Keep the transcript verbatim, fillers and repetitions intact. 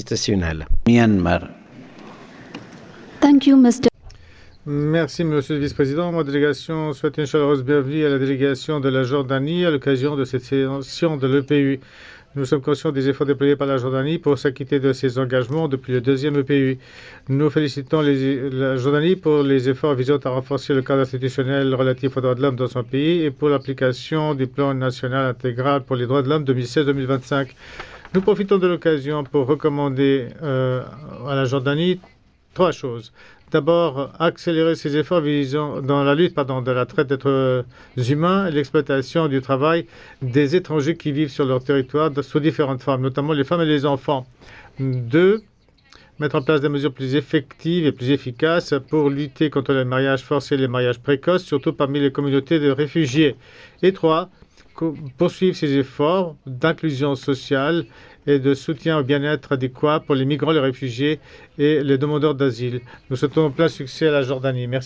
institutionnelle. Myanmar. Thank you, mister Merci, Monsieur le Vice-président. Ma délégation souhaite une chaleureuse bienvenue à la délégation de la Jordanie à l'occasion de cette session de l'E P U. Nous sommes conscients des efforts déployés par la Jordanie pour s'acquitter de ses engagements depuis le deuxième E P U. Nous félicitons les, la Jordanie pour les efforts visant à renforcer le cadre institutionnel relatif aux droits de l'homme dans son pays et pour l'application du plan national intégral pour les droits de l'homme deux mille seize deux mille vingt-cinq. Nous profitons de l'occasion pour recommander euh, à la Jordanie trois choses. D'abord, accélérer ses efforts visant dans la lutte pardon, de la traite d'êtres humains et l'exploitation du travail des étrangers qui vivent sur leur territoire sous différentes formes, notamment les femmes et les enfants. Deux, mettre en place des mesures plus effectives et plus efficaces pour lutter contre les mariages forcés et les mariages précoces, surtout parmi les communautés de réfugiés. Et trois, poursuivre ses efforts d'inclusion sociale et de soutien au bien-être adéquat pour les migrants, les réfugiés et les demandeurs d'asile. Nous souhaitons plein succès à la Jordanie. Merci.